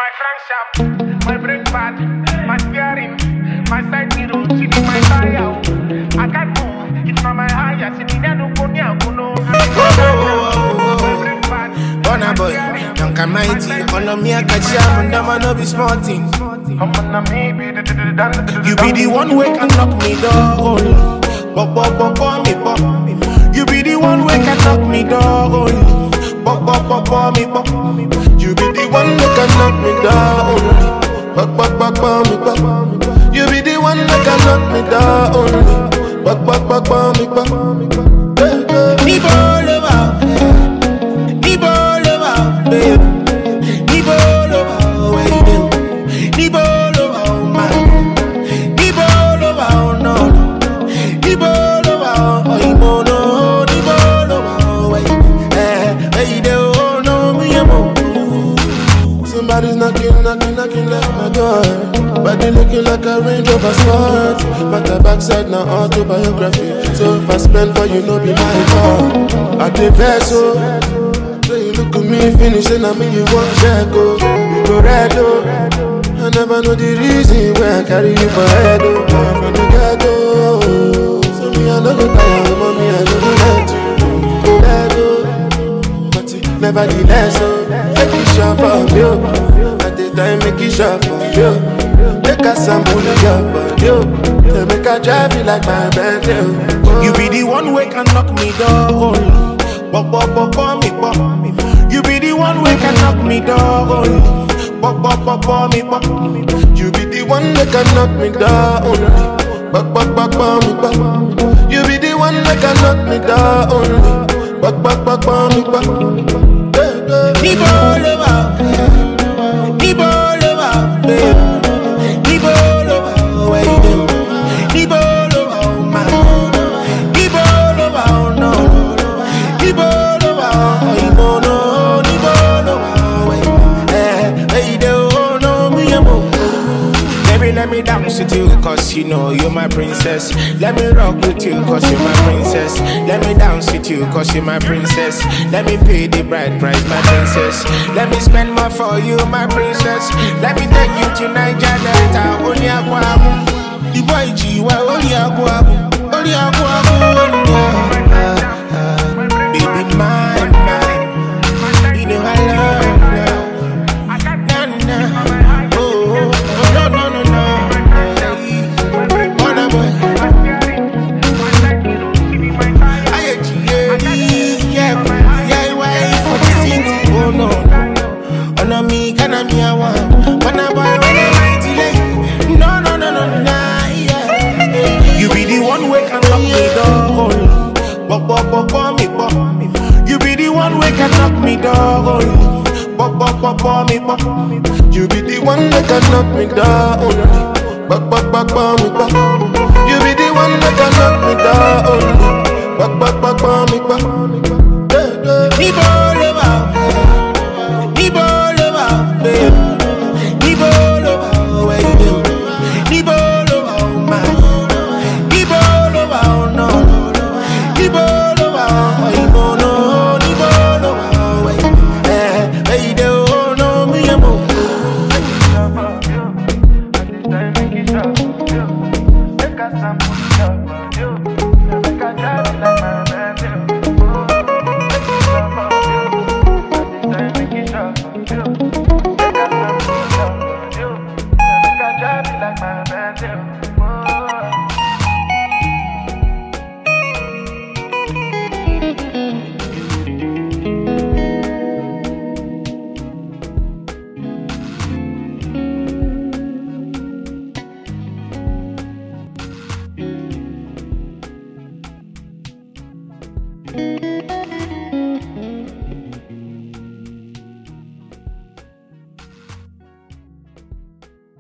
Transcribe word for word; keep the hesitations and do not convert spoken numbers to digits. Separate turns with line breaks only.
my crankshaft, my brake pad, my steering, my side mirror, she be my tire. I can't move, it's not my higher, she be no go near, go no. My brake pad,
Bonner boy, young and mighty, all of me I catch ya, and them I no be small thing. You be the one way can knock me down, pop pop pop pop me pop. You be the one way can knock me down, pop pop pop pop me pop. You be the one that can knock me down, pop pop pop pop me pop. You be the one that can knock me down, pop pop pop pop me pop. Me ball over, me ball over, babe. Me ball over, wait, me ball over, man. Me ball over, no, no. Me ball over, oh, imo no. Me ball over, wait, eh, hey, they oh no, me amo. Somebody's knocking, knocking, knocking at my door. Body looking like a Range Rover Sport. But the backside now autobiography. So if I spend for you, no be my fault. I did vessel. So you look at me, finish and I mean you want check, oh. You go red, oh. I never know the reason why I carry you for head, oh. I'm from the ghetto. So me I no go tire, mommy I no go let you go red, oh. But it nevertheless, oh. Make it sure for you. At the time make it sure for you. Make a sample of your body. They make a drive you like my Bentley. You be the one way can knock me down, pop pop pop pop me pop. You be the one way can knock me down, pop pop pop pop me pop. You be the one that can knock me down, pop pop pop pop me pop. You be the one that can knock me down, pop pop pop pop me pop. Me ball over, me ball over, babe. Me ball over, wait, me ball over, man. Me ball over, no. Me ball over, oh, imo no. Me ball over, wait, eh, hey, they oh no, me amo. Baby, let me dance with you, cause you know you're my princess. Let me rock with you, cause you're my princess. Let me dance with you, cause you're my princess. Let me pay the bride price, my princess. Let me spend more for you, my princess. Let me take you to Niger Delta, only a guabu. The boy G, why only a guabu? Only a guabu, baby, mine, mine. You know I love you. Nah, nah. Oh, oh, no, no, no, no. Bonner boy. I G, yeah, yeah, why for the city? Oh, no, no. Oh, no, me, can I be a one? Bonner boy, when I might delay. No, no, no, no, no, yeah. You be the one way can knock me down, pop, pop, pop, pop, me, pop. You be the one way can knock me down, pop, pop, pop, pop, me, pop. You be the one that can knock me down, pop, pop, pop, pop, me, pop. You be the one that can knock me down, pop, pop, pop, pop, me, pop. Me ball over, me ball over, babe. Me ball over, wait, me ball over, man. Me ball over, no, me ball over, oh, no, me ball over, wait, eh, hey, they oh no, me amo.
Thank you.